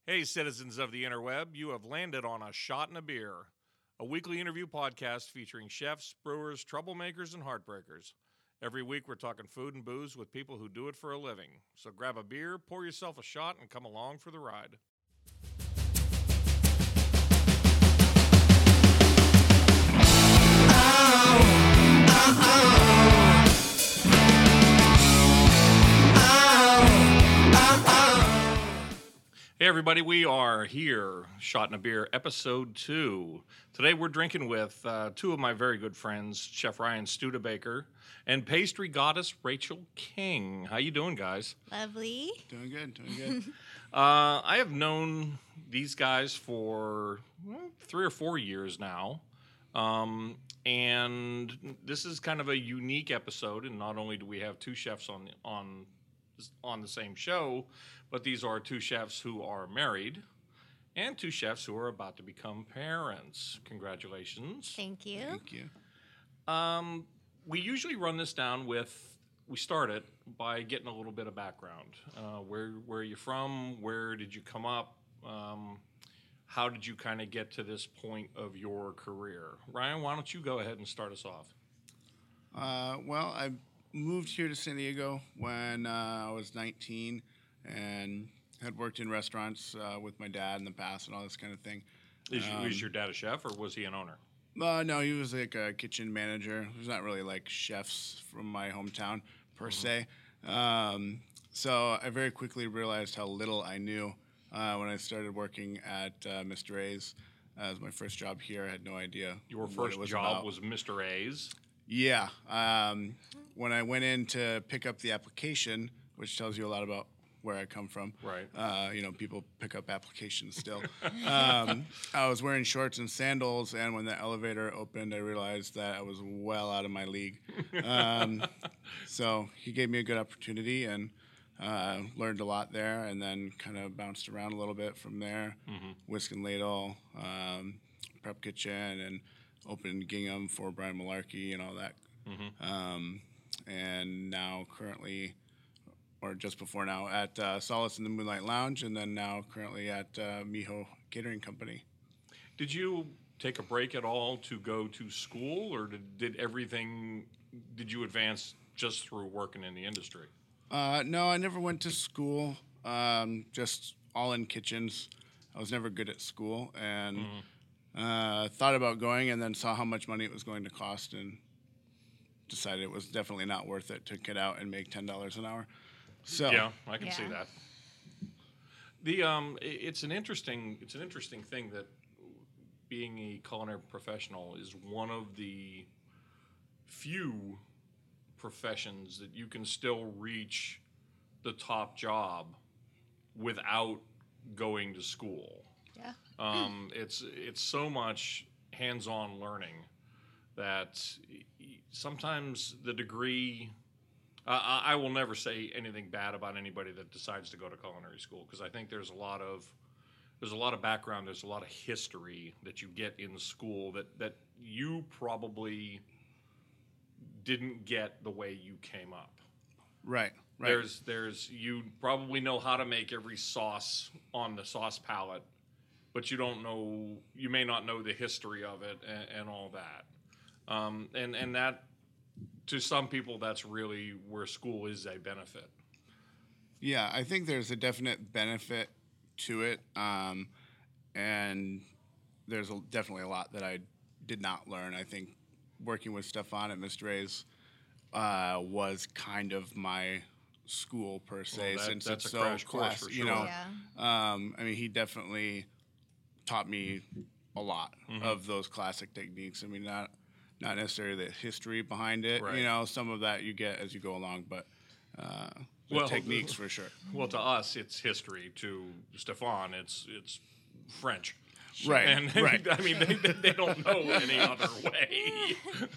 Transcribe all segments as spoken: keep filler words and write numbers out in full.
Hey, citizens of the interweb, you have landed on A Shot and a Beer, a weekly interview podcast featuring chefs, brewers, troublemakers, and heartbreakers. Every week we're talking food and booze with people who do it for a living. So grab a beer, pour yourself a shot, and come along for the ride. Hey everybody, we are here, Shot and a Beer, episode two. Today we're drinking with uh, two of my very good friends, Chef Ryan Studebaker and pastry goddess Rachel King. How you doing, guys? Lovely. Doing good, doing good. uh, I have known these guys for well, three or four years now. Um, and this is kind of a unique episode, and not only do we have two chefs on on on the same show, but these are two chefs who are married and two chefs who are about to become parents. Congratulations. Thank you. Thank you. Um, we usually run this down with, we start it by getting a little bit of background. Uh, where, where are you from? Where did you come up? Um, how did you kind of get to this point of your career? Ryan, why don't you go ahead and start us off? Uh, well, I moved here to San Diego when uh, I was nineteen and had worked in restaurants uh, with my dad in the past and all this kind of thing. Is, Um, was your dad a chef or was he an owner? Uh, no, he was like a kitchen manager. There's not really like chefs from my hometown per se. Um, so I very quickly realized how little I knew uh, when I started working at uh, Mister A's. As my first job here, I had no idea. Your what first it was job about. was Mister A's. Yeah. Um, when I went in to pick up the application, which tells you a lot about where I come from. Right. Uh, you know, people pick up applications still. um, I was wearing shorts and sandals, and when the elevator opened, I realized that I was well out of my league. Um, so he gave me a good opportunity and uh, learned a lot there, and then kind of bounced around a little bit from there. Mm-hmm. Whisk and Ladle, um, Prep Kitchen, and opened Gingham for Brian Malarkey and all that. Mm-hmm. Um, and now currently, or just before now, at uh, Solace in the Moonlight Lounge, and then now currently at uh, Miho Catering Company. Did you take a break at all to go to school, or did, did everything, did you advance just through working in the industry? Uh, no, I never went to school, um, just all in kitchens. I was never good at school, and Mm-hmm. uh, thought about going, and then saw how much money it was going to cost, and decided it was definitely not worth it to get out and make ten dollars an hour. So Yeah, I can see Yeah. that. The um, i- it's an interesting, it's an interesting thing that being a culinary professional is one of the few professions that you can still reach the top job without going to school. Yeah. Um, it's it's so much hands-on learning that y- y- sometimes the degree. Uh, I I will never say anything bad about anybody that decides to go to culinary school, because I think there's a lot of there's a lot of background, there's a lot of history that you get in school that that you probably didn't get the way you came up. right, right. There's there's you probably know how to make every sauce on the sauce palette, but you don't know, you may not know the history of it and, and all that. Um, and, and that, to some people, that's really where school is a benefit. Yeah, I think there's a definite benefit to it, um, and there's a, definitely a lot that I did not learn. I think working with Stefan at Mister A's uh, was kind of my school per se, Well, that- since that's it's a so crash course class, for you sure. know. Yeah. Um, I mean, he definitely taught me a lot Mhm. of those classic techniques. I mean, not not necessarily the history behind it. Right. You know, some of that you get as you go along, but uh, the Well, techniques for sure. Well, to us, it's history. To Stefan, it's it's French. Right, And right. I mean, they, they they don't know any other way.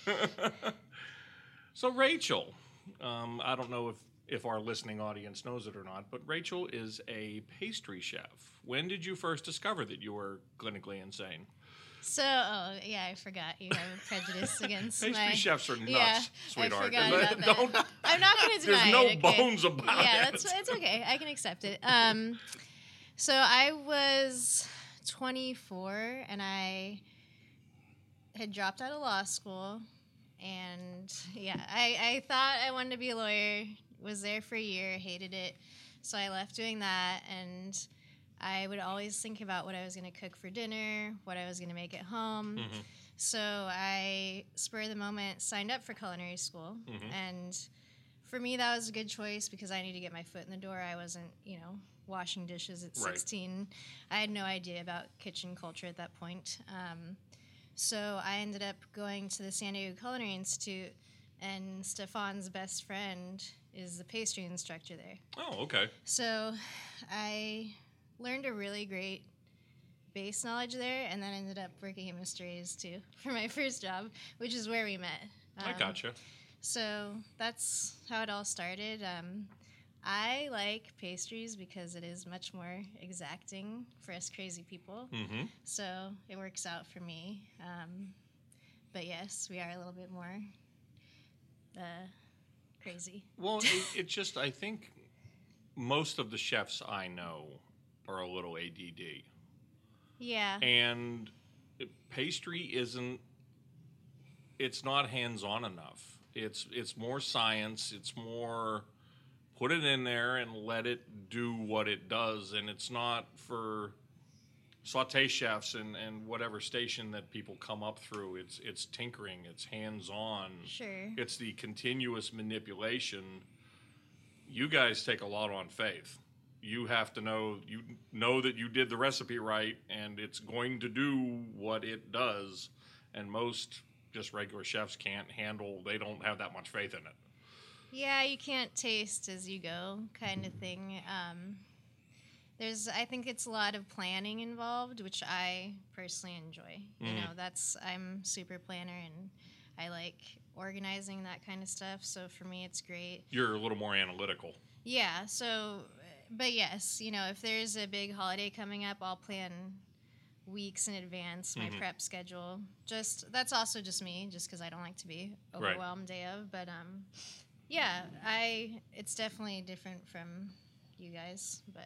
So Rachel, um, I don't know if, if our listening audience knows it or not, but Rachel is a pastry chef. When did you first discover that you were clinically insane? So, oh, yeah, I forgot you have a prejudice against Pastry my... chefs are nuts, yeah, sweetheart. I forgot about that. Don't- I'm not going to deny There's no it, okay? bones about yeah, it. that's it's okay. I can accept it. Um, So I was twenty-four, and I had dropped out of law school. And yeah, I, I thought I wanted to be a lawyer. Was there for a year, hated it. So I left doing that, and I would always think about what I was going to cook for dinner, what I was going to make at home. Mm-hmm. So I, spur of the moment, signed up for culinary school. Mm-hmm. And for me, that was a good choice because I needed to get my foot in the door. I wasn't, you know, washing dishes at Right. sixteen. I had no idea about kitchen culture at that point. Um, so I ended up going to the San Diego Culinary Institute, and Stefan's best friend is the pastry instructor there. Oh, okay. So I learned a really great base knowledge there, and then ended up working at Mister A's too for my first job, which is where we met. I Um, gotcha. So that's how it all started. Um, I like pastries because it is much more exacting for us crazy people. Mm-hmm. So it works out for me. Um, but yes, we are a little bit more uh, crazy. Well, it, it just, I think most of the chefs I know are a little A D D. Yeah. And pastry isn't, it's not hands-on enough. It's it's more science. It's more put it in there and let it do what it does. And it's not for saute chefs and, and whatever station that people come up through. It's it's tinkering. It's hands-on. Sure. It's the continuous manipulation. You guys take a lot on faith. You have to know you know that you did the recipe right and it's going to do what it does. And most just regular chefs can't handle, they don't have that much faith in it. Yeah, you can't taste as you go, kind of thing. Um, there's, I think it's a lot of planning involved, which I personally enjoy. You Mm. know, that's, I'm super planner, and I like organizing that kind of stuff. So for me, it's great. You're a little more analytical. Yeah. So, but yes, you know, if there's a big holiday coming up, I'll plan weeks in advance my Mhm. prep schedule. Just that's also just me, just because I don't like to be Right. overwhelmed day of. But um, yeah, I it's definitely different from you guys, but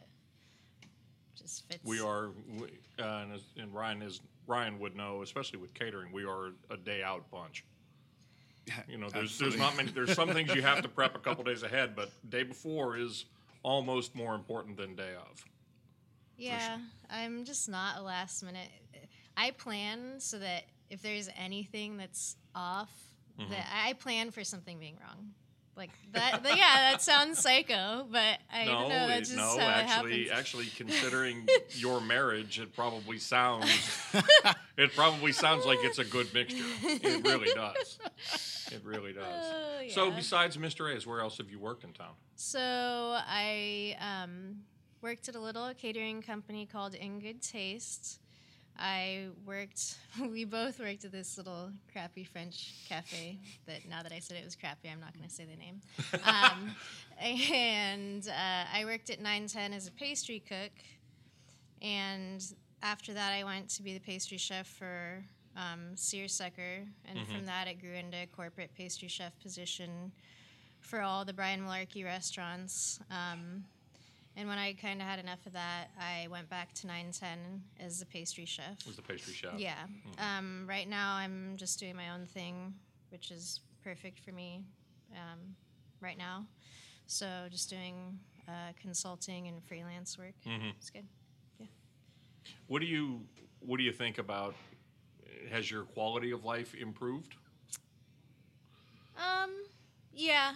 just fits. We are, we, uh, and, as- and Ryan is Ryan would know, especially with catering, we are a day out bunch. You know, there's there's Absolutely. not many. There's some things you have to prep a couple days ahead, but day before is almost more important than day of. Yeah, I'm just not a last minute. I plan so that if there's anything that's off, Mhm. that I plan for something being wrong. Like that. but yeah, that sounds psycho, but I no, don't know. it- That's just no, how actually, it happens. actually, considering your marriage, it probably sounds, it probably sounds like it's a good mixture. It really does. It really does. Oh, So, yeah. besides Mister A's, where else have you worked in town? So I um, worked at a little catering company called In Good Taste. I worked, we both worked at this little crappy French cafe that now that I said it was crappy, I'm not going to say the name. Um, and uh, I worked at nine ten as a pastry cook. And after that, I went to be the pastry chef for um, Searsucker. And Mhm. from that, it grew into a corporate pastry chef position for all the Brian Malarkey restaurants. Um, and when I kind of had enough of that, I went back to nine ten as the pastry chef. Was the pastry chef? Yeah. Mhm. Um, right now, I'm just doing my own thing, which is perfect for me um, right now. So just doing uh, consulting and freelance work. Mhm. It's good. What do you What do you think about? Has your quality of life improved? Um, yeah.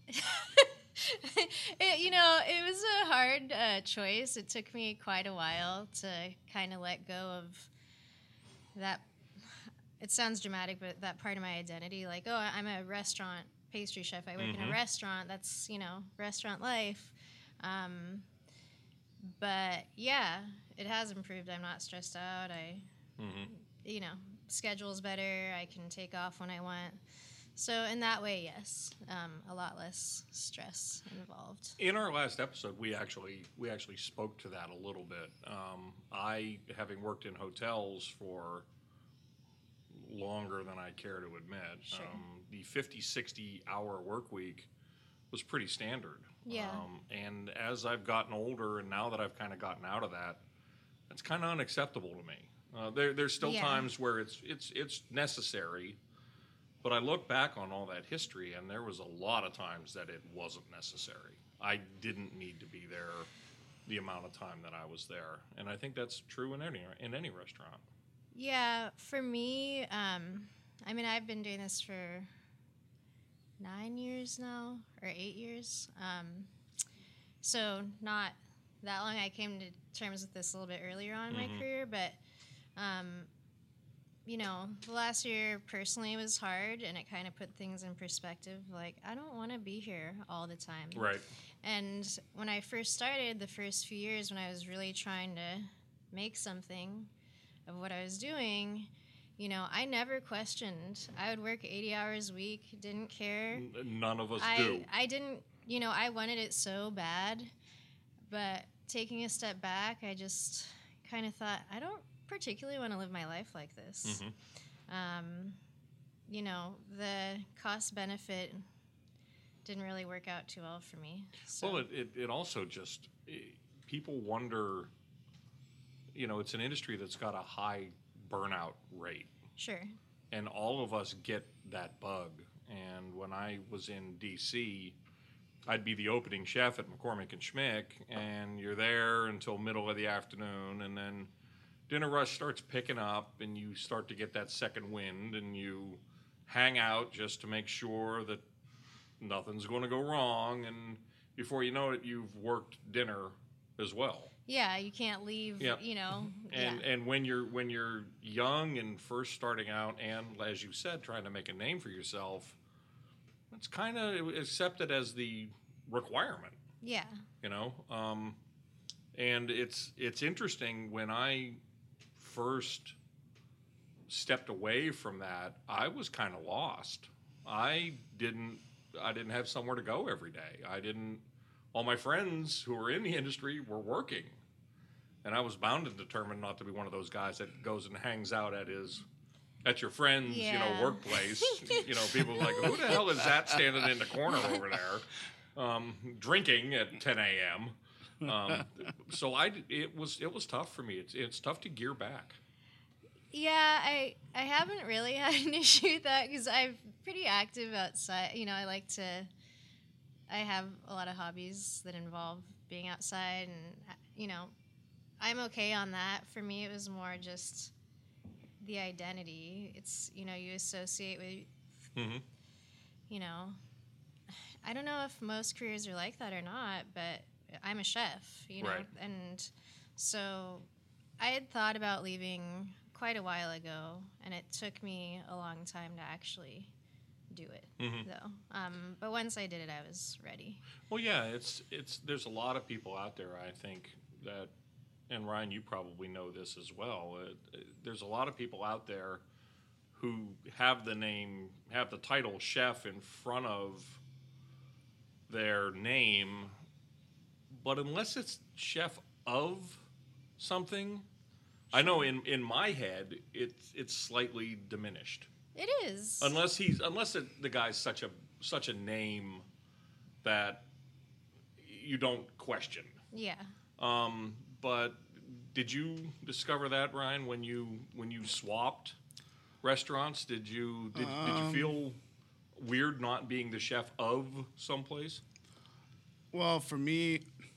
it, you know, it was a hard uh, choice. It took me quite a while to kind of let go of that. It sounds dramatic, but that part of my identity, like, oh, I'm a restaurant pastry chef. I work in Mhm. a restaurant. That's, you know, restaurant life. Um, but yeah, it has improved. I'm not stressed out. I, Mm-hmm. you know, schedule's better. I can take off when I want. So in that way, yes, um, a lot less stress involved. In our last episode, we actually we actually spoke to that a little bit. Um, I, having worked in hotels for longer than I care to admit, Sure. um, the fifty, sixty hour work week was pretty standard. Yeah. Um, and as I've gotten older, and now that I've kind of gotten out of that, that's kind of unacceptable to me. Uh, there, there's still Yeah. times where it's it's it's necessary, but I look back on all that history, and there was a lot of times that it wasn't necessary. I didn't need to be there the amount of time that I was there, and I think that's true in any in any restaurant. Yeah, for me, um, I mean, I've been doing this for nine years now, or eight years. Um, so not that long. I came to terms with this a little bit earlier on in Mhm. my career, but um, you know, the last year personally was hard, and it kind of put things in perspective. Like, I don't want to be here all the time. Right. And when I first started, the first few years when I was really trying to make something of what I was doing, you know, I never questioned. I would work eighty hours a week, didn't care. N- None of us I, do. I didn't, you know, I wanted it so bad, but taking a step back, I just kind of thought, I don't particularly want to live my life like this. Mhm. Um, you know, the cost benefit didn't really work out too well for me. So. Well, it, it, it also just, eh, people wonder, you know, it's an industry that's got a high burnout rate. Sure. And all of us get that bug. And when I was in D C, I'd be the opening chef at McCormick and Schmick, and you're there until middle of the afternoon, and then dinner rush starts picking up, and you start to get that second wind, and you hang out just to make sure that nothing's going to go wrong, and before you know it, you've worked dinner as well. Yeah, you can't leave, Yeah. you know. And yeah. and when you're when you're young and first starting out, and as you said, trying to make a name for yourself, it's kind of accepted as the requirement, Yeah. you know. Um, and it's it's interesting when I first stepped away from that, I was kind of lost. I didn't I didn't have somewhere to go every day. I didn't. All my friends who were in the industry were working, and I was bound and determined not to be one of those guys that goes and hangs out at his, at your friend's, you Yeah. know, workplace. You know, people like, who the hell is that standing in the corner over there, um, drinking at ten a.m. Um, so I, it was it was tough for me. It's it's tough to gear back. Yeah, I I haven't really had an issue with that because I'm pretty active outside. You know, I like to. I have a lot of hobbies that involve being outside, and you know, I'm okay on that. For me, it was more just the identity. It's, you know, you associate with, Mm-hmm. you know, I don't know if most careers are like that or not, but I'm a chef, you know, Right. and so I had thought about leaving quite a while ago, and it took me a long time to actually do it, Mhm. though. Um, but once I did it, I was ready. Well, yeah, it's it's there's a lot of people out there, I think, that, and Ryan, you probably know this as well. Uh, uh, there's a lot of people out there who have the name, have the title chef in front of their name, but unless it's chef of something, I know in in my head it's it's slightly diminished. It is. Unless he's unless it, the guy's such a such a name that you don't question. Yeah. Um, but did you discover that, Ryan, when you when you swapped restaurants? Did you did, did you Um, feel weird not being the chef of someplace? Well, for me,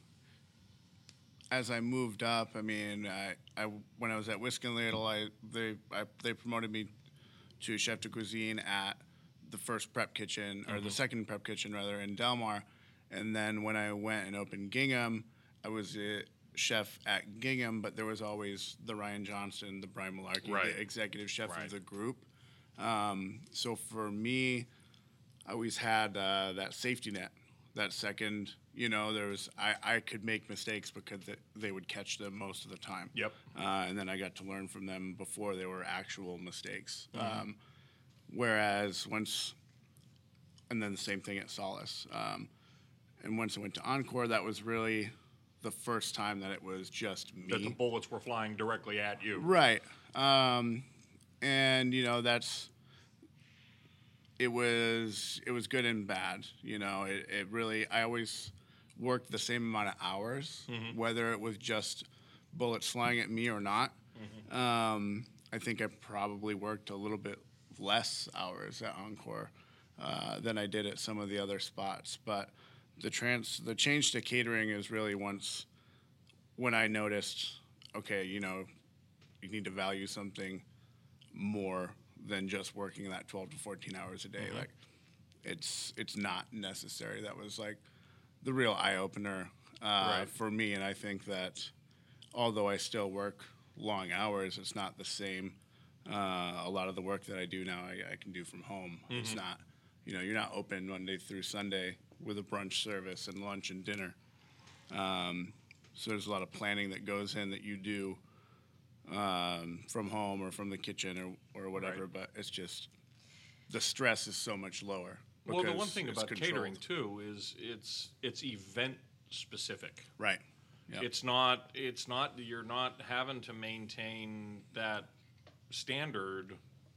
as I moved up, I mean, I, I when I was at Whisk and Ladle, I they I, they promoted me to chef de cuisine at the first prep kitchen, or the second prep kitchen rather, in Delmar, and then when I went and opened Gingham, I was a chef at Gingham, but there was always the Ryan Johnston, the Brian Malarkey, Right. the executive chef Right. of the group. Um, so for me, I always had uh, that safety net. That second, you know, there was I, I could make mistakes because they, they would catch them most of the time. Yep. Uh, and then I got to learn from them before they were actual mistakes. Um, whereas once, and then the same thing at Solace. Um, and once I went to Encore, that was really the first time that it was just me. That the bullets were flying directly at you. Right. Um, and you know, that's it was it was good and bad. You know, it, it really I always worked the same amount of hours, Mhm. whether it was just bullets flying at me or not. Mhm. Um, I think I probably worked a little bit less hours at Encore uh, than I did at some of the other spots. But the trans the change to catering is really once when I noticed, okay, you know, you need to value something more than just working that twelve to fourteen hours a day. Mhm. Like it's it's not necessary. That was like the real eye opener uh, Right. for me, and I think that although I still work long hours, it's not the same. Uh, a lot of the work that I do now, I, I can do from home. It's Mhm. not, you know, you're not open Monday through Sunday with a brunch service and lunch and dinner. Um, so there's a lot of planning that goes in that you do um, from home or from the kitchen or, or whatever. Right. But it's just the stress is so much lower. Well, the one because thing it's about catering controlled. too is it's it's event specific. Right. Yep. It's not it's not you're not having to maintain that standard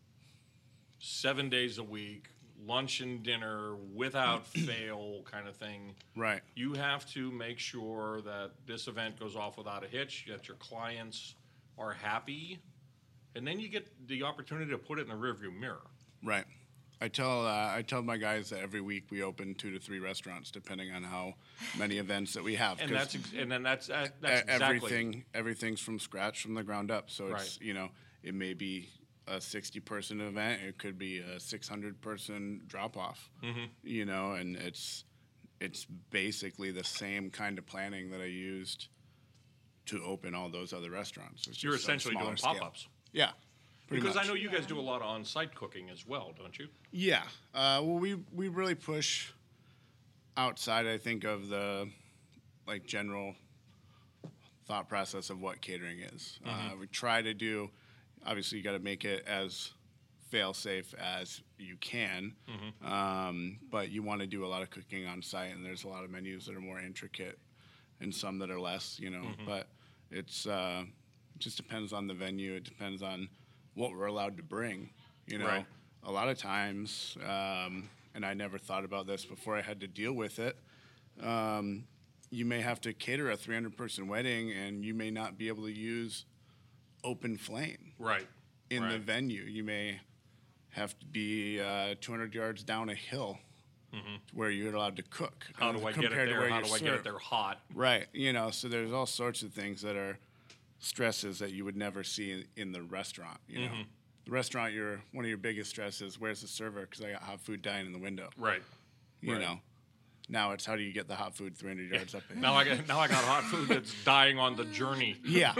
seven days a week, lunch and dinner without fail kind of thing. Right. You have to make sure that this event goes off without a hitch, that your clients are happy, and then you get the opportunity to put it in the rearview mirror. Right. I tell uh, I tell my guys that every week we open two to three restaurants, depending on how many events that we have. And 'cause that's ex- and then that's uh, e- that's exactly everything. Everything's from scratch, from the ground up. So it's Right. you know it may be a sixty person event. It could be a six hundred person drop off. Mhm. You know, and it's it's basically the same kind of planning that I used to open all those other restaurants. It's You're just on a essentially smaller doing scale. pop-ups. Yeah. pretty Because much. I know you guys Yeah. do a lot of on-site cooking as well, don't you? Yeah. Uh, well, we we really push outside. I think of the like general thought process of what catering is. Uh, we try to do. Obviously, you got to make it as fail safe as you can, um, but you want to do a lot of cooking on site, and there's a lot of menus that are more intricate, and some that are less. You know, but it's uh, it just depends on the venue. It depends on what we're allowed to bring. You know, Right. a lot of times, um, and I never thought about this before I had to deal with it. Um, you may have to cater a three hundred person wedding, and you may not be able to use open flame Right. in the Right. venue. You may have to be uh, two hundred yards down a hill where you're allowed to cook. How uh, do I get it compared to there? where How you're do I get it served. there hot? Right. You know, so there's all sorts of things that are stresses that you would never see in, in the restaurant. You know, the restaurant, your one of your biggest stresses, where's the server? Because I got hot food dying in the window. Right. You Right. know, now it's how do you get the hot food three hundred yards up? a hill? Now I got now I got hot food that's dying on the journey. Yeah.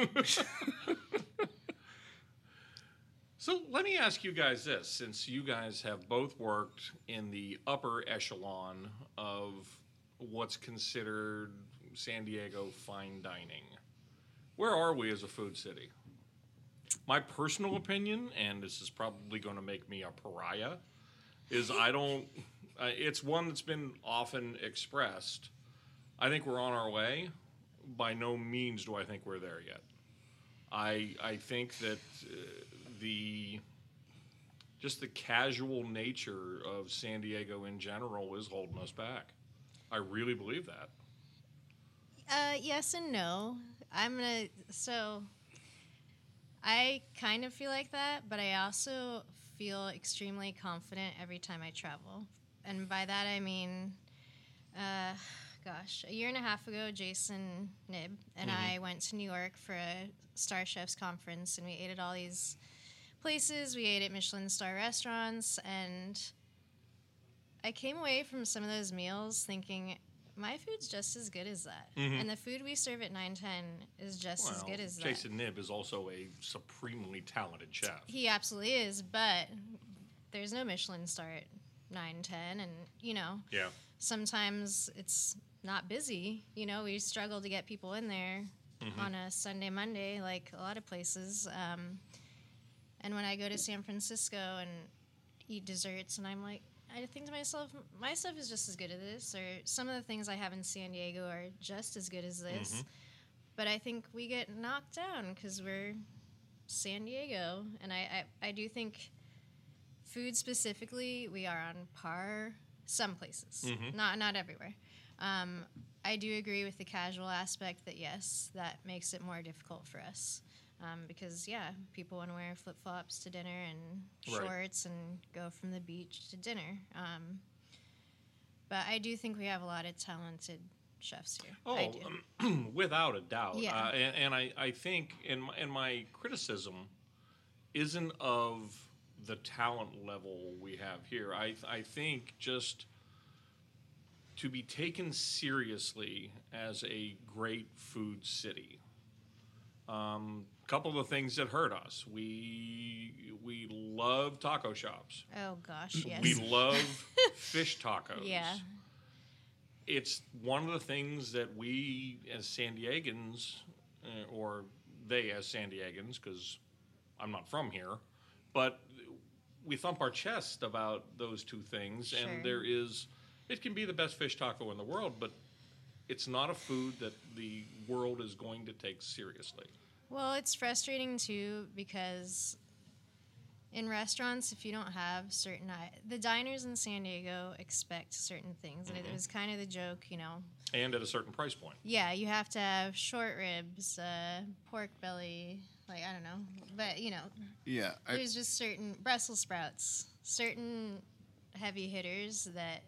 So let me ask you guys this, since you guys have both worked in the upper echelon of what's considered San Diego fine dining, where are we as a food city? My personal opinion, and this is probably going to make me a pariah, is I don't, uh, it's one that's been often expressed. I think we're on our way. By no means do I think we're there yet. I, I think that uh, the just the casual nature of San Diego in general is holding us back. I really believe that. Uh, yes and no. I'm gonna. So, I kind of feel like that, but I also feel extremely confident every time I travel. And by that I mean, uh, gosh, a year and a half ago, Jason Nib and I went to New York for a Star Chefs conference, and we ate at all these places. We ate at Michelin star restaurants, and I came away from some of those meals thinking, my food's just as good as that. Mhm. And the food we serve at nine ten is just as Well, good as that. Jason Nib is also a supremely talented chef. He absolutely is, but there's no Michelin star at nine ten, and, you know, Yeah. sometimes it's not busy. You know, we struggle to get people in there on a Sunday, Monday, like a lot of places. Um, and when I go to San Francisco and eat desserts, and I'm like, I think to myself, my stuff is just as good as this, or some of the things I have in San Diego are just as good as this. But I think we get knocked down because we're San Diego, and I, I, I do think food specifically, we are on par some places, Mhm. not not everywhere. Um, I do agree with the casual aspect that yes, that makes it more difficult for us. Um, because yeah, people want to wear flip flops to dinner and Right. shorts and go from the beach to dinner. Um, but I do think we have a lot of talented chefs here. I Oh, do. um, without a doubt. Yeah. Uh, and and I, I think, in my, and my criticism isn't of the talent level we have here. I, I think just to be taken seriously as a great food city. Um, couple of the things that hurt us. We we love taco shops. Oh gosh, yes. We love fish tacos. Yeah. It's one of the things that we as San Diegans, uh, or they as San Diegans, because I'm not from here, but we thump our chest about those two things. Sure. And there is, it can be the best fish taco in the world, but it's not a food that the world is going to take seriously. Well, it's frustrating too because in restaurants, if you don't have certain, I- the diners in San Diego expect certain things, and it was kind of the joke, you know. And at a certain price point. Yeah, you have to have short ribs, uh, pork belly, like I don't know, but you know, Yeah, I, there's just certain Brussels sprouts, certain heavy hitters that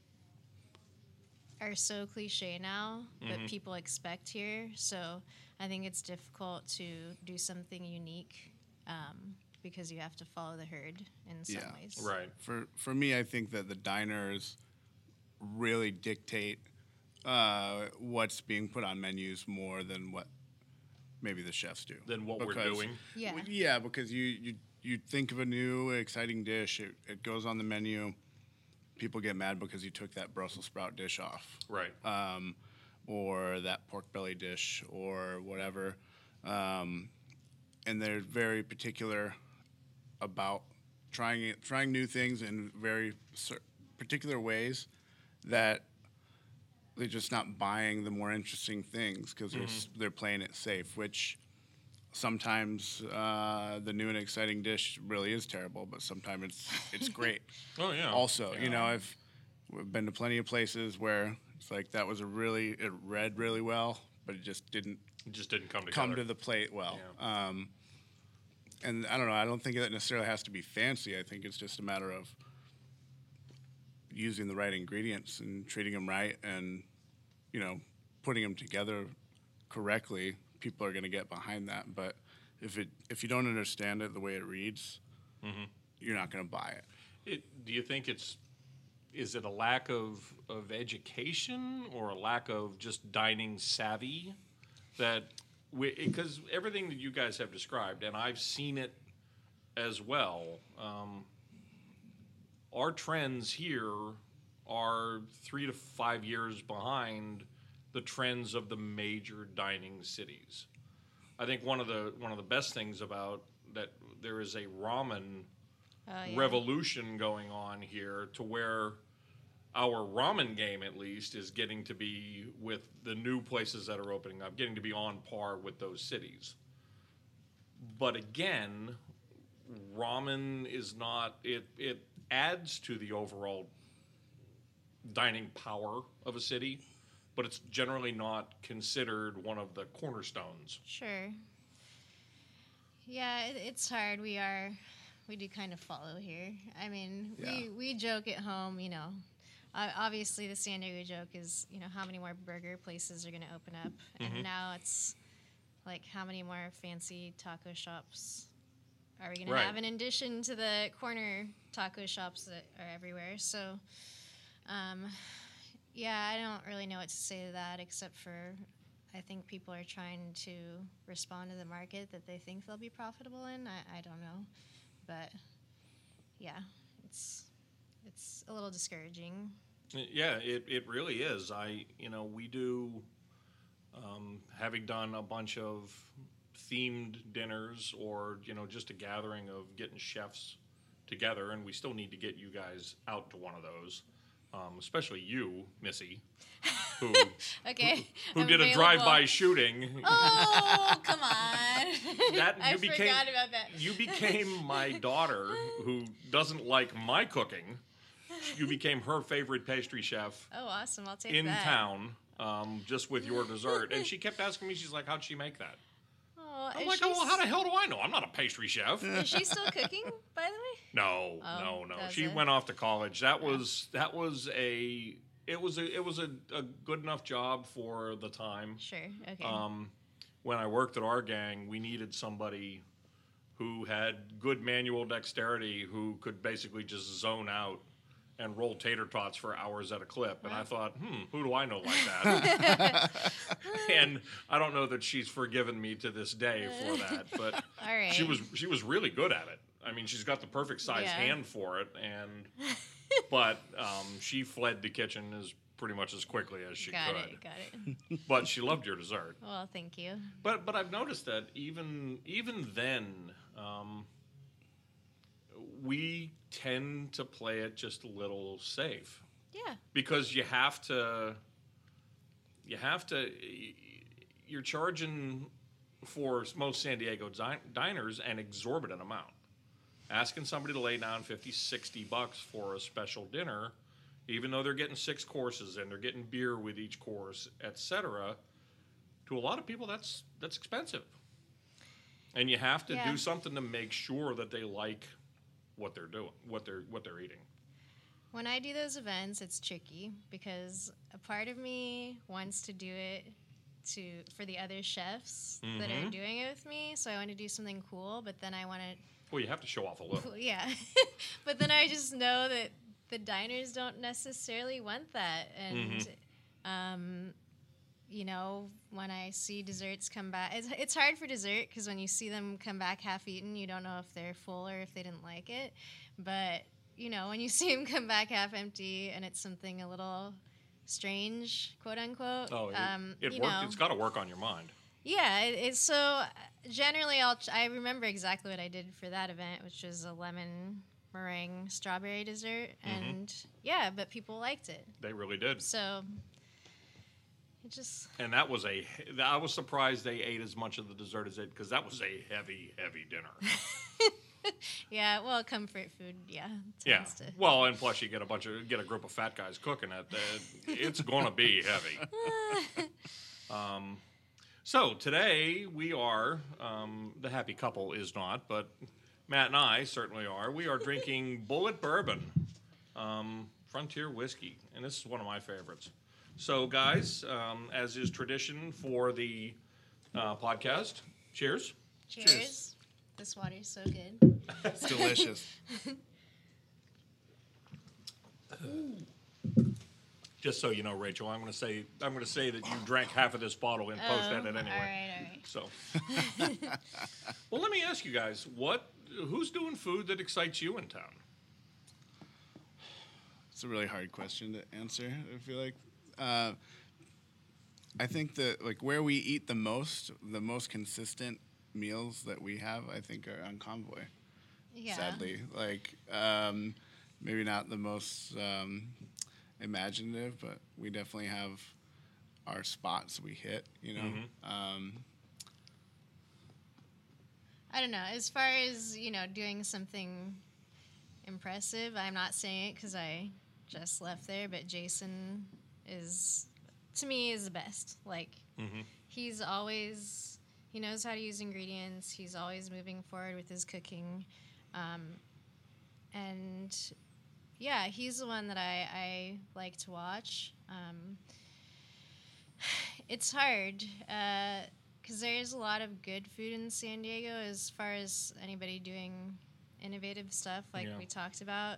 are so cliche now, but Mhm. people expect here. So I think it's difficult to do something unique um, because you have to follow the herd in some Yeah. ways. Right. for for me, I think that the diners really dictate uh, what's being put on menus more than what maybe the chefs do. Than what we're Because- doing. Yeah. Well, yeah, because you you you think of a new exciting dish, it, it goes on the menu. People get mad because you took that Brussels sprout dish off, Right. um, or that pork belly dish, or whatever. Um, and they're very particular about trying it, trying new things in very cer- particular ways that they're just not buying the more interesting things because they're s they're playing it safe, which sometimes uh, the new and exciting dish really is terrible, but sometimes it's it's great. Oh, yeah. Also, you Yeah. know, I've we've been to plenty of places where it's like that was a really it read really well, but it just didn't It just didn't come together. come to the plate well. Um, and I don't know. I don't think that necessarily has to be fancy. I think it's just a matter of using the right ingredients and treating them right, and you know, putting them together correctly. People are going to get behind that. But if it if you don't understand it the way it reads, you're not going to buy it. It, do you think it's, is it a lack of, of education or a lack of just dining savvy that we, because everything that you guys have described, and I've seen it as well, um, our trends here are three to five years behind the trends of the major dining cities. I think one of the one of the best things about that there is a ramen Oh, yeah. revolution going on here to where our ramen game at least is getting to be with the new places that are opening up, getting to be on par with those cities. But again, ramen is not it it adds to the overall dining power of a city, but it's generally not considered one of the cornerstones. Sure. Yeah, it, it's hard. We are, we do kind of follow here. I mean, Yeah. we, we joke at home, you know. Uh, obviously, the San Diego joke is, you know, how many more burger places are going to open up? And now it's like, how many more fancy taco shops are we going Right. to have in addition to the corner taco shops that are everywhere? So, um, yeah, I don't really know what to say to that except for I think people are trying to respond to the market that they think they'll be profitable in. I, I don't know. But yeah, it's it's a little discouraging. Yeah, it, it really is. I, you know, we do, um, having done a bunch of themed dinners or, you know, just a gathering of getting chefs together, and we still need to get you guys out to one of those, um, especially you, Missy, who, Okay. who I'm did a available. drive-by shooting. Oh, come on. That I you became, forgot about that. You became my daughter, who doesn't like my cooking. You became her favorite pastry chef Oh, awesome. I'll take in that. town. um, just with your dessert. And she kept asking me, she's like, how'd she make that? Oh, I'm is like, she oh, well, how s- the hell do I know? I'm not a pastry chef. Is she still cooking, by the way? No, Oh, no, no. that's She it. went off to college. That Yeah. was that was a it was a it was a, a good enough job for the time. Sure. Okay. Um, when I worked at our gang, we needed somebody who had good manual dexterity, who could basically just zone out and roll tater tots for hours at a clip. And I Wow. thought, hmm, who do I know like that? And I don't know that she's forgiven me to this day for that, but All right. she was she was really good at it. I mean, she's got the perfect size Yeah. hand for it, and but um, she fled the kitchen as pretty much as quickly as she got could. it. Got it. But she loved your dessert. Well, thank you. But but I've noticed that even even then, um, we tend to play it just a little safe Yeah. because you have to. You have to. You're charging for most San Diego di- diners an exorbitant amount. Asking somebody to lay down fifty, sixty bucks for a special dinner, even though they're getting six courses and they're getting beer with each course, et cetera, to a lot of people that's that's expensive. And you have to Yeah. do something to make sure that they like what they're doing, what they're what they're eating. When I do those events, it's tricky because a part of me wants to do it to for the other chefs that are Mhm. doing it with me. So I want to do something cool, but then I want to Well, you have to show off a little. yeah. But then I just know that the diners don't necessarily want that. And, um, you know, when I see desserts come back, it's, it's hard for dessert because when you see them come back half eaten, you don't know if they're full or if they didn't like it. But, you know, when you see them come back half empty and it's something a little strange, quote unquote, Oh, it, um, it you worked. know. It's got to work on your mind. Yeah, it, it's so uh, generally I'll I remember exactly what I did for that event, which was a lemon meringue strawberry dessert, Mhm. and yeah, but people liked it. They really did. So it just And that was a. I was surprised they ate as much of the dessert as it because that was a heavy, heavy dinner. yeah, well, comfort food, yeah, Yeah. tends to. Well, and plus you get a bunch of get a group of fat guys cooking it. Uh, it's going to be heavy. Um, so today we are um, the happy couple is not, but Matt and I certainly are. We are drinking Bullet Bourbon, um, Frontier whiskey, and this is one of my favorites. So, guys, um, as is tradition for the uh, podcast, cheers. Cheers. Cheers. This water's so good. It's delicious. Just so you know, Rachel, I'm going to say I'm going to say that you drank half of this bottle and post Oh, edit anyway. All right, all right. So, well, let me ask you guys: what, who's doing food that excites you in town? It's a really hard question to answer. I feel like, uh, I think that like where we eat the most, the most consistent meals that we have, I think, are on Convoy. Yeah. Sadly, like um, maybe not the most um, imaginative, but we definitely have our spots we hit. You know. Mhm. Um, I don't know. As far as, you know, doing something impressive, I'm not saying it because I just left there, but Jason is, to me, is the best. Like, Mm-hmm. he's always, he knows how to use ingredients. He's always moving forward with his cooking. Um, and, yeah, he's the one that I, I like to watch. Um, it's hard. Uh, because there is a lot of good food in San Diego as far as anybody doing innovative stuff like Yeah. we talked about.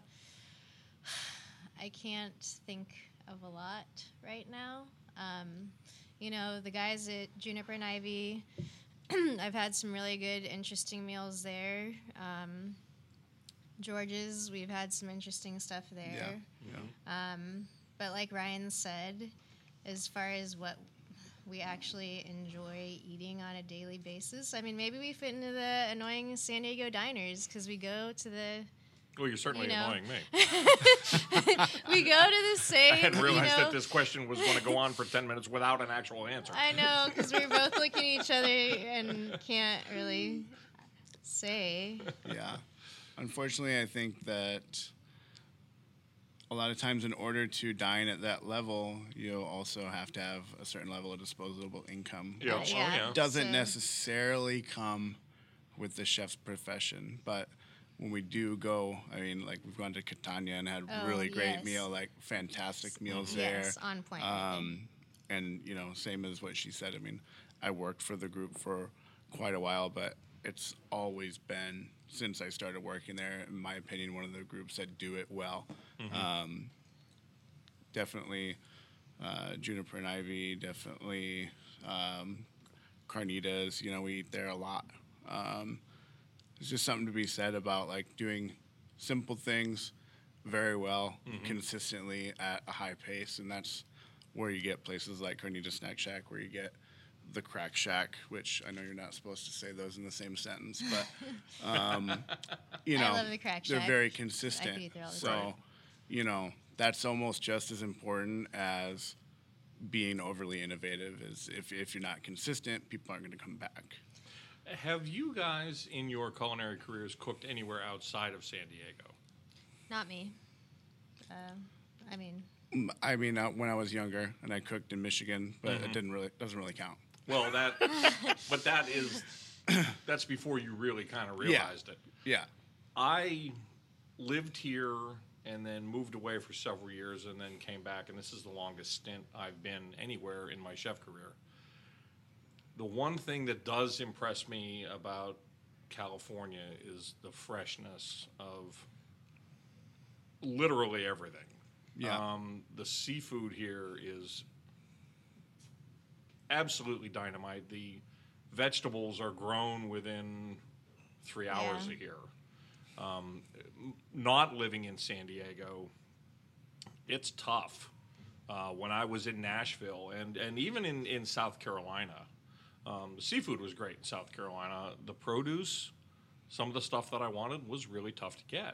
I can't think of a lot right now. Um, you know, the guys at Juniper and Ivy, I've had some really good, interesting meals there. Um, George's, we've had some interesting stuff there. Yeah. Yeah. Um, but like Ryan said, as far as what we actually enjoy eating on a daily basis, I mean, maybe we fit into the annoying San Diego diners because we go to the Well, you're certainly You know. annoying me. we go to the same. I hadn't realized you know, that this question was going to go on for ten minutes without an actual answer. I know, because we're both looking at each other and can't really say. Yeah. Unfortunately, I think that a lot of times in order to dine at that level, you also have to have a certain level of disposable income. Yeah. Which Oh, yeah. doesn't So- necessarily come with the chef's profession, but when we do go, I mean, like we've gone to Catania and had Oh, really great yes. meal, like fantastic meals Yes, there. on point. Um, and you know, same as what she said. I mean, I worked for the group for quite a while, but it's always been since I started working there, in my opinion, one of the groups that do it well. Um, definitely uh, Juniper and Ivy, definitely um, Carnitas. You know, we eat there a lot. Um, There's just something to be said about like doing simple things very well, consistently at a high pace, and that's where you get places like Carnita Snack Shack, where you get the Crack Shack, which I know you're not supposed to say those in the same sentence, but um, you I know, love the Crack they're Shack. very I could consistent. eat there all the So, time. you know, that's almost just as important as being overly innovative. Is if if you're not consistent, people aren't going to come back. Have you guys in your culinary careers cooked anywhere outside of San Diego? Not me. Uh, I mean, Mm, I mean, uh, when I was younger and I cooked in Michigan, but Mm-hmm. it didn't really doesn't really count. Well, that, but that is, that's before you really kind of realized it. Yeah, I lived here and then moved away for several years and then came back, and this is the longest stint I've been anywhere in my chef career. The one thing that does impress me about California is the freshness of literally everything. Yeah. Um, the seafood here is absolutely dynamite. The vegetables are grown within three hours Yeah. a year. Um, m- not living in San Diego, it's tough. Uh, when I was in Nashville and, and even in, in South Carolina, um, the seafood was great in South Carolina. The produce, some of the stuff that I wanted was really tough to get.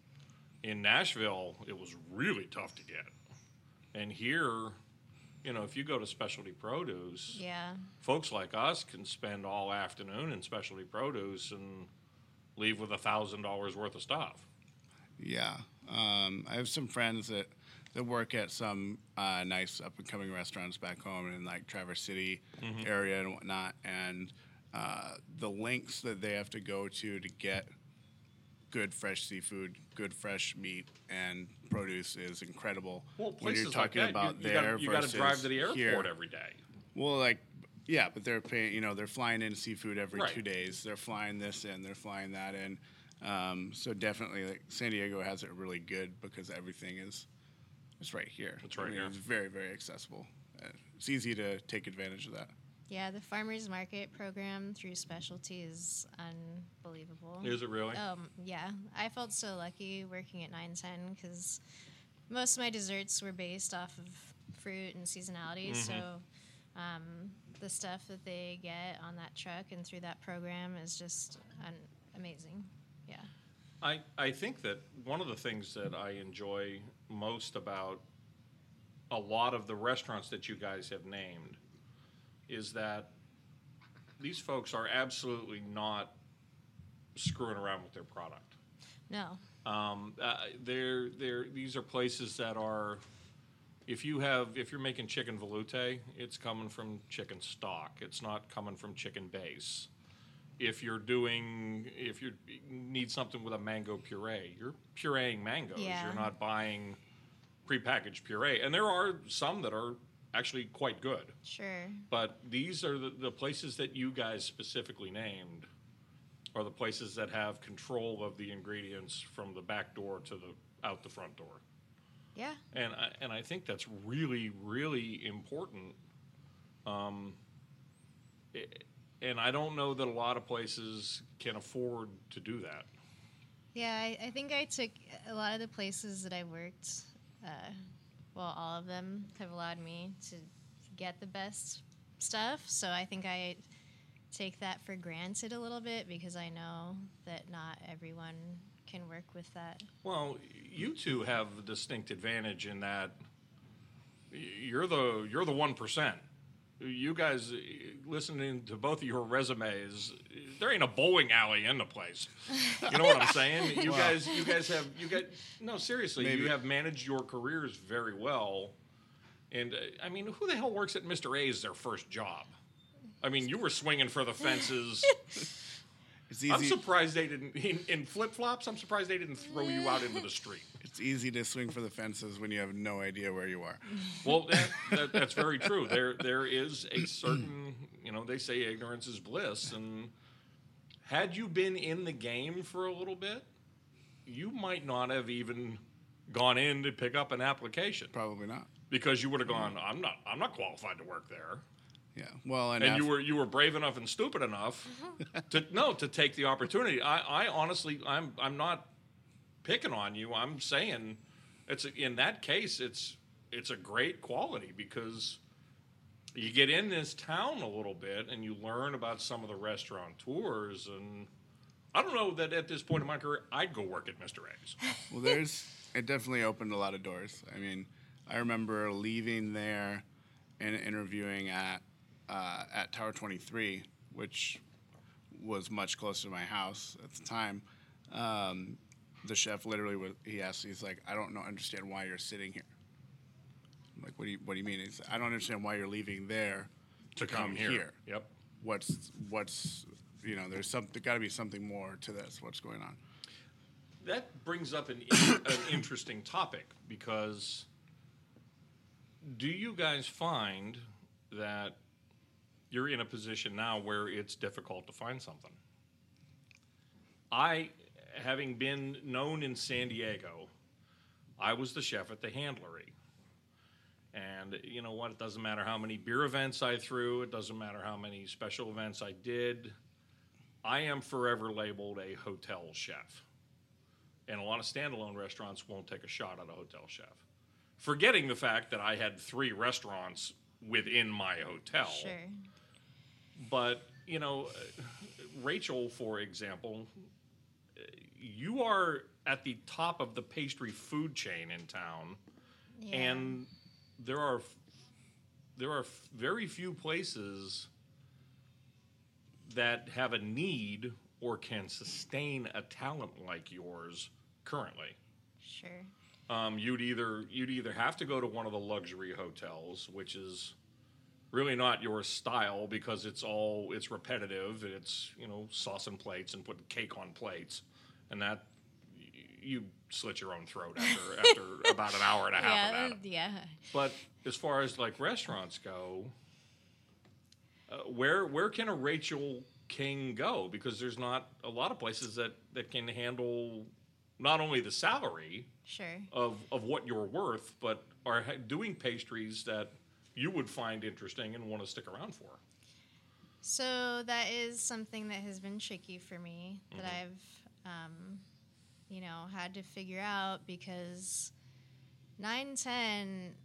In Nashville, it was really tough to get. And here, you know, if you go to specialty produce, yeah. folks like us can spend all afternoon in specialty produce and leave with a thousand dollars worth of stuff. yeah. Um, I have some friends that that work at some uh, nice up and coming restaurants back home in like Traverse City area and whatnot, and uh, the lengths that they have to go to to get good fresh seafood, good fresh meat, and produce is incredible. Well, when you're places like talking that, about you, you there gotta, you got to versus drive to the airport here. every day. Well, like, yeah, but they're paying. You know, they're flying in seafood every Right. two days. They're flying this in. They're flying that in. Um, so definitely, like, San Diego has it really good because everything is, it's right here. It's right I mean, here. It's very, very accessible. Uh, It's easy to take advantage of that. Yeah, the farmers market program through specialty is unbelievable. Is it really? Um, yeah, I felt so lucky working at nine ten because most of my desserts were based off of fruit and seasonality. Mm-hmm. So um, the stuff that they get on that truck and through that program is just un- amazing. Yeah. I, I think that one of the things that I enjoy most about a lot of the restaurants that you guys have named is that these folks are absolutely not screwing around with their product. No. Um, uh, they're, they're, these are places that are, if you have, if you're making chicken veloute, it's coming from chicken stock. It's not coming from chicken base. If you're doing, if you need something with a mango puree, you're pureeing mangoes. Yeah. You're not buying prepackaged puree. And there are some that are actually quite good. Sure. But these are the, the places that you guys specifically named are the places that have control of the ingredients from the back door to the out the front door. Yeah. And I, and I think that's really, really important. Um, i- and I don't know that a lot of places can afford to do that. Yeah, I, I think I took a lot of the places that I worked, uh, well, all of them have allowed me to get the best stuff. So I think I take that for granted a little bit because I know that not everyone can work with that. Well, you two have a distinct advantage in that y- you're the you're the one percent. you guys, uh, listening to both of your resumes, there ain't a bowling alley in the place. You know what I'm saying? You Wow. guys, you guys have, you guys, no, seriously, Maybe. you have managed your careers very well. And, uh, I mean, who the hell works at Mister A's their first job? I mean, you were swinging for the fences. It's I'm easy. surprised they didn't, in, in flip-flops, I'm surprised they didn't throw you out into the street. It's easy to swing for the fences when you have no idea where you are. Well, that, that, that's very true. There, there is a certain, you know, they say ignorance is bliss. And had you been in the game for a little bit, you might not have even gone in to pick up an application Probably not. because you would have gone, I'm not, I'm not qualified to work there. Yeah. Well, and, And af- you were, you were brave enough and stupid enough to no to take the opportunity. I, I honestly, I'm, I'm not picking on you. I'm saying, it's a, in that case, it's, it's a great quality because you get in this town a little bit and you learn about some of the restaurateurs. And I don't know that at this point in my career I'd go work at Mister A's. well, there's it definitely opened a lot of doors. I mean, I remember leaving there and interviewing at uh, at Tower twenty-three, which was much closer to my house at the time. Um, the chef literally was, he asked, he's like, I don't know, understand why you're sitting here. I'm like, what do you what do you mean? He's, I don't understand why you're leaving there To come here. Yep. What's what's you know, there's some there got to be something more to this. What's going on? That brings up an, in, an interesting topic because do you guys find that you're in a position now where it's difficult to find something? I, having been known in San Diego, I was the chef at the Handlery. And you know what? It doesn't matter how many beer events I threw. It doesn't matter how many special events I did. I am forever labeled a hotel chef. And a lot of standalone restaurants won't take a shot at a hotel chef. Forgetting the fact that I had three restaurants within my hotel. Sure. But, you know, uh, Rachel, for example, uh, you are at the top of the pastry food chain in town. Yeah. And there are there are very few places that have a need or can sustain a talent like yours currently. Sure. Um, you'd either you'd either have to go to one of the luxury hotels, which is really not your style because it's all it's repetitive. It's, you know, sauce and plates and put cake on plates, and that y- you slit your own throat after after about an hour and a half Yeah. of that. Yeah. But as far as like restaurants go, uh, where where can a Rachel King go? Because there's not a lot of places that, that can handle not only the salary Sure. of, of what you're worth, but are ha- doing pastries that you would find interesting and want to stick around for. So that is something that has been tricky for me that Mhm. I've, um, you know, had to figure out because nine ten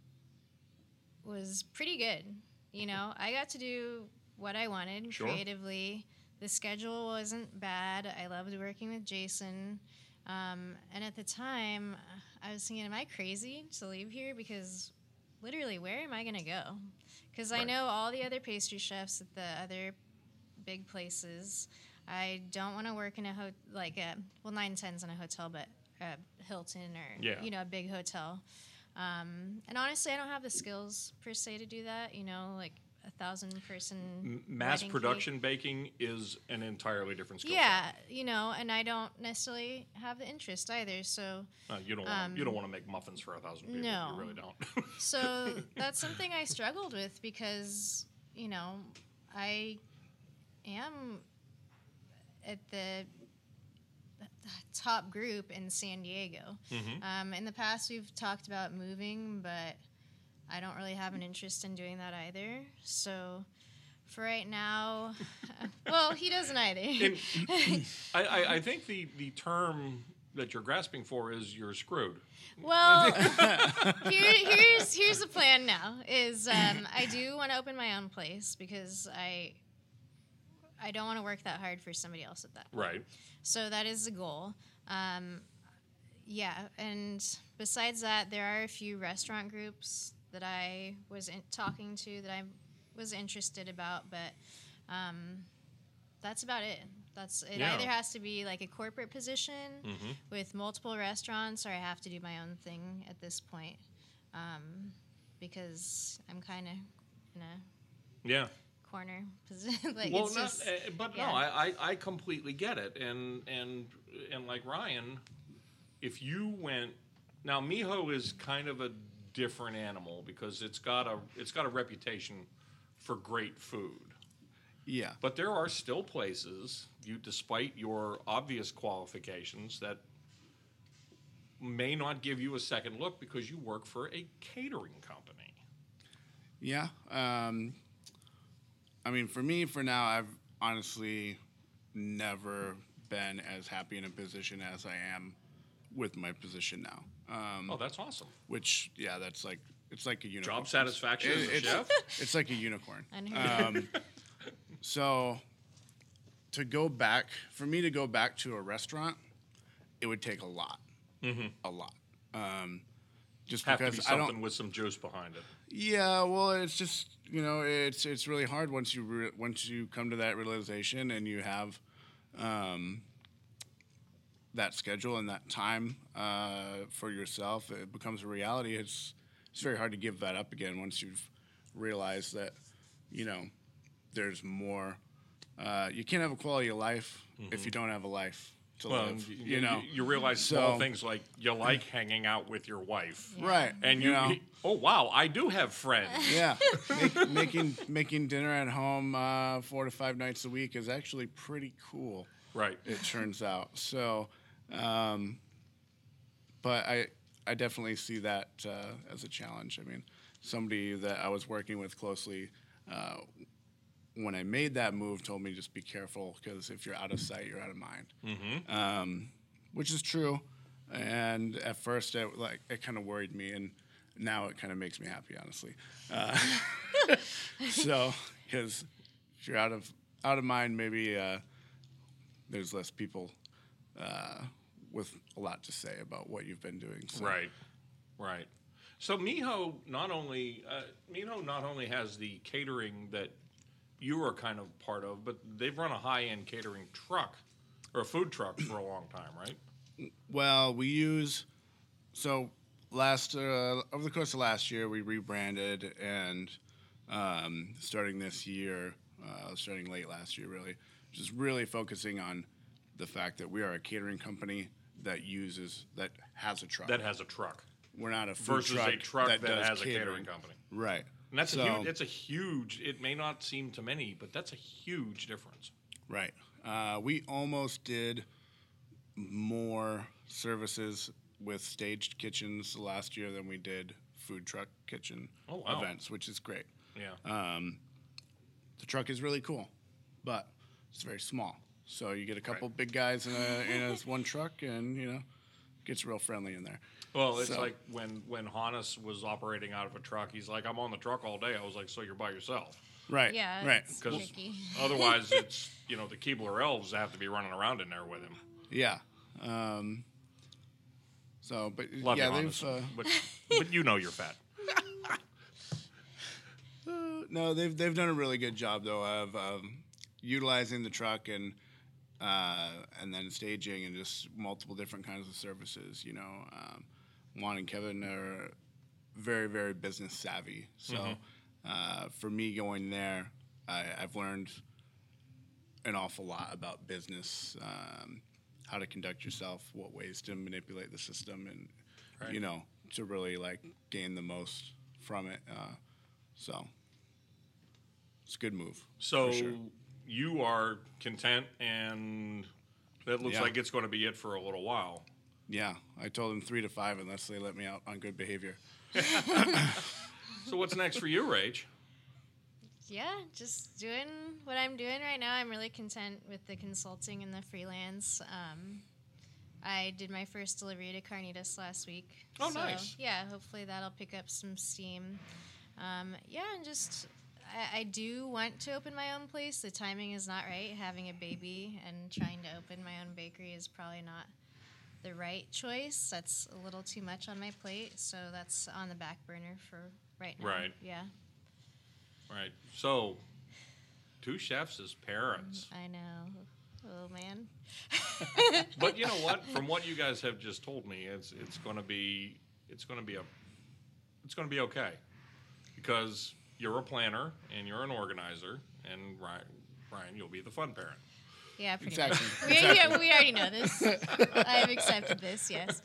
was pretty good. You know, I got to do what I wanted Sure. creatively. The schedule wasn't bad. I loved working with Jason. Um, and at the time, I was thinking, am I crazy to leave here? Because literally, where am I going to go? Because I Right. know all the other pastry chefs at the other big places. I don't want to work in a ho- like a well, nine ten's in a hotel, but a Hilton or Yeah. you know a big hotel. Um, and honestly, I don't have the skills per se to do that. You know, like a thousand person M- mass wedding cake. production baking is an entirely different skill Yeah, you know, and I don't necessarily have the interest either. So, set. Uh, you don't want you Um, don't want to make muffins for a thousand people. no. You really don't. so that's something I struggled with because you know I am at the the top group in San Diego. Mhm. Um, in the past, we've talked about moving, but I don't really have an interest in doing that either. So, for right now, well, he doesn't either. In- I, I, I think the, the term that you're grasping for is you're screwed. Well, here, here's here's the plan now. Is um, I do want to open my own place because I I don't want to work that hard for somebody else at that. Right. So that is the goal. Um, yeah, and besides that, there are a few restaurant groups that I was in, talking to that I was interested about, but um, that's about it. That's it. Yeah. Either has to be like a corporate position Mhm. with multiple restaurants, or I have to do my own thing at this point, um, because I'm kind of in a Yeah. corner position. Like Well, it's not, just, uh, but yeah. no, I, I, I completely get it, and and and like Ryan, if you went now, Miho is kind of a different animal because it's got a it's got a reputation for great food, Yeah. but there are still places you, despite your obvious qualifications, that may not give you a second look because you work for a catering company. Yeah. Um, I mean, for me, for now, I've honestly never been as happy in a position as I am with my position now. Um, Oh, that's awesome. which, yeah, that's like, it's like a unicorn. Job satisfaction as a it's, chef. it's like a unicorn. I know. Um, so to go back, for me to go back to a restaurant, it would take a lot, a lot. Um, just Have to because be I don't, something with some juice behind it. yeah, well, it's just you know, it's it's really hard once you re- once you come to that realization and you have um, that schedule and that time uh, for yourself. It becomes a reality. It's it's very hard to give that up again once you've realized that you know there's more. Uh, you can't have a quality of life if you don't have a life to Well, live. you, You, know, you, realize small So- things like you like hanging out with your wife, Yeah. right? and you, know, oh wow, I do have friends. Yeah, Make, making making dinner at home uh, four to five nights a week is actually pretty cool. Right. It turns out. So, um, but I I definitely see that uh, as a challenge. I mean, somebody that I was working with closely uh, when I made that move told me just be careful because if you're out of sight, you're out of mind. Mm-hmm. Um, which is true. And at first, it like it kind of worried me, and now it kind of makes me happy, honestly. Uh, so, because if you're out of out of mind, maybe uh, there's less people uh, with a lot to say about what you've been doing. So. Right. Right. So Miho not only uh, Miho not only has the catering that you are kind of part of, but they've run a high-end catering truck or a food truck for a long time, right? Well, we use so last uh, over the course of last year, we rebranded, and um, starting this year, uh, starting late last year, really, just really focusing on the fact that we are a catering company that uses that has a truck. That has a truck We're not a food versus truck a truck that, does has catering. a catering company. Right. And that's So- a huge, it's a huge, it may not seem to many, but that's a huge difference. Right. Uh, we almost did more services with staged kitchens last year than we did food truck kitchen Oh, wow. events, which is great. Yeah. Um, the truck is really cool, but it's very small. So you get a couple Right. big guys in a in a one truck, and you know, gets real friendly in there. Well, it's So- like when when Hannes was operating out of a truck, he's like, I'm on the truck all day. I was like, so you're by yourself. Right. Yeah, Right. it's Because tricky. otherwise, it's, you know, the Keebler elves have to be running around in there with him. Yeah. Um, so, but Love yeah, you, they've. Hannes. Uh, but, but you know you're fat. No, they've they've done a really good job though of um, utilizing the truck and uh, and then staging and just multiple different kinds of services. You know, um, Juan and Kevin are very very business savvy. So uh, for me going there, I, I've learned an awful lot about business, um, how to conduct yourself, what ways to manipulate the system, and Right. you know to really like gain the most from it. Uh, so. It's a good move. So for sure. you are content, and that looks Yeah. like it's going to be it for a little while. Yeah, I told them three to five unless they let me out on good behavior. So what's next for you, Rach? Yeah, just doing what I'm doing right now. I'm really content with the consulting and the freelance. Um, I did my first delivery to Carnitas last week. Oh, so, nice. Yeah, hopefully that'll pick up some steam. Um, yeah, and just I, I do want to open my own place. The timing is not right. Having a baby and trying to open my own bakery is probably not the right choice. That's a little too much on my plate, so that's on the back burner for right now. Right. Yeah. Right. So, two chefs as parents. I know. Oh man. But you know what? From what you guys have just told me, it's it's going to be it's going to be a it's going to be okay, because you're a planner and you're an organizer, and Ryan, Ryan, you'll be the fun parent. Yeah, pretty Exactly. much. We, Exactly. we, we already know this. I've accepted this. Yes.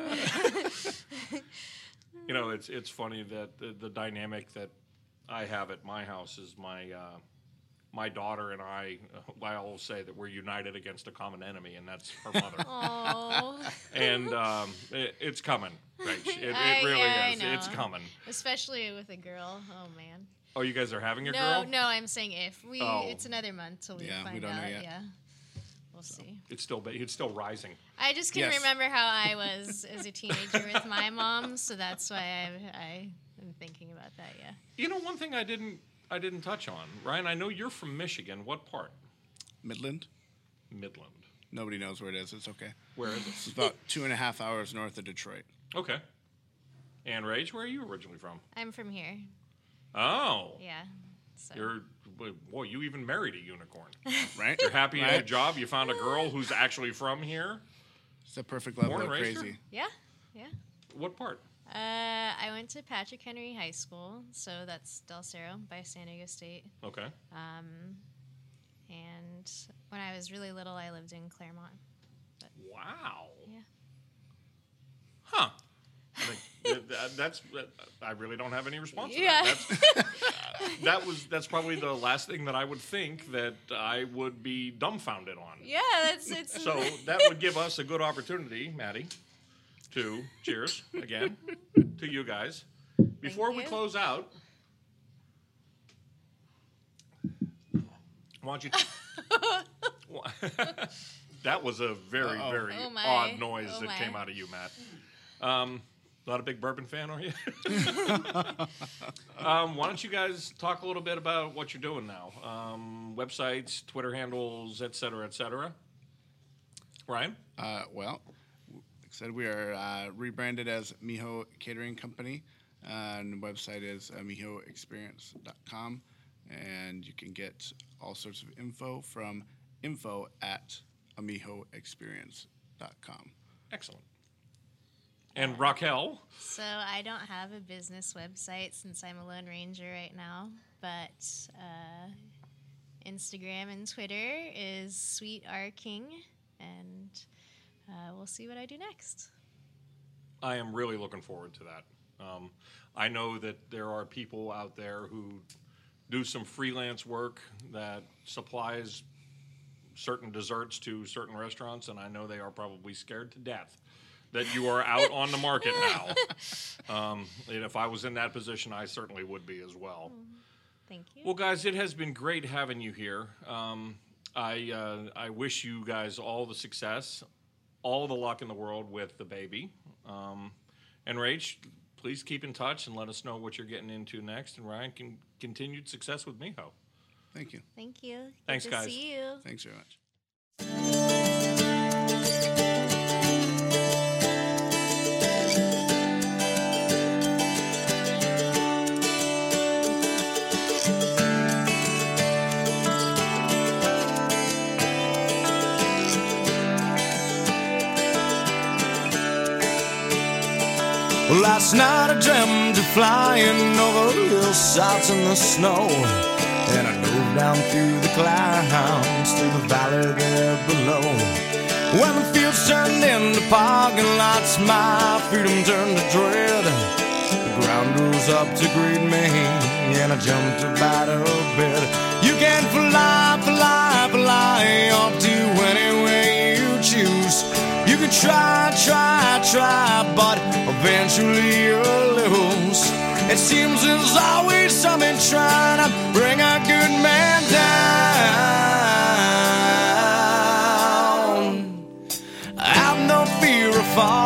You know, it's it's funny that the, the dynamic that I have at my house is my uh, my daughter and I. Uh, I always say that we're united against a common enemy, and that's her mother. Oh. And um, it, it's coming, right? It, I- it really yeah, I is. It's know. coming. Especially with a girl. Oh man. Oh, you guys are having a no, girl? no, I'm saying if we. Oh. It's another month till we Yeah, we find don't know out. yet. Yeah. We'll see. It's still ba- it's still rising. I just can Yes. remember how I was as a teenager with my mom, so that's why I I am thinking about that. Yeah. You know, one thing I didn't I didn't touch on, Ryan. I know you're from Michigan. What part? Midland. Midland. Nobody knows where it is. It's okay. Where is It's about two and a half hours north of Detroit. it? Okay. And Rage, where are you originally from? I'm from here. Oh, Yeah. So. you're boy. You even married a unicorn. Right? You're happy in your Right? job. You found a girl who's actually from here. It's the perfect level Born of and raised crazy. here? Yeah. Yeah. What part? Uh, I went to Patrick Henry High School, so that's Del Cerro by San Diego State. Okay. Um, and when I was really little, I lived in Claremont. Wow. Yeah. Huh. I think that- that- that's that, I really don't have any response to Yeah. that. That's, that was that's probably the last thing that I would think that I would be dumbfounded on. Yeah, that's it's. So that would give us a good opportunity, Maddie, to cheers again to you guys. Before we you. close out, why don't you? That was a very, Uh-oh. very Oh, my. odd noise Oh, that my. came out of you, Matt. Um, not a big bourbon fan, are you? um, why don't you guys talk a little bit about what you're doing now? Um, websites, Twitter handles, et cetera, et cetera. Ryan? Uh, well, like I said, we are uh, rebranded as Miho Catering Company, and the website is uh, miho experience dot com, and you can get all sorts of info from info at amiho experience dot com. Excellent. And Raquel? So I don't have a business website since I'm a Lone Ranger right now, but uh, Instagram and Twitter is Sweet R King, and uh, we'll see what I do next. I am really looking forward to that. Um, I know that there are people out there who do some freelance work that supplies certain desserts to certain restaurants, and I know they are probably scared to death that you are out on the market now. Um, and if I was in that position, I certainly would be as well. Thank you. Well, guys, it has been great having you here. Um, I uh, I wish you guys all the success, all the luck in the world with the baby. Um, and Rach, please keep in touch and let us know what you're getting into next. And Ryan, can continued success with Miho. Thank you. Thank you. Good Thanks, to guys. See you. Thanks very much. Well, last night I dreamt of flying over hillsides in the snow, and I drove down through the clouds, through the valley there below. When the fields turned into parking lots, my freedom turned to dread. The ground rose up to greet me, and I jumped up out of bed. You can fly, fly, fly up to anywhere you choose. You can try, try, try, but eventually you'll lose. It seems there's always something trying to bring a good man down. I've no fear of falling.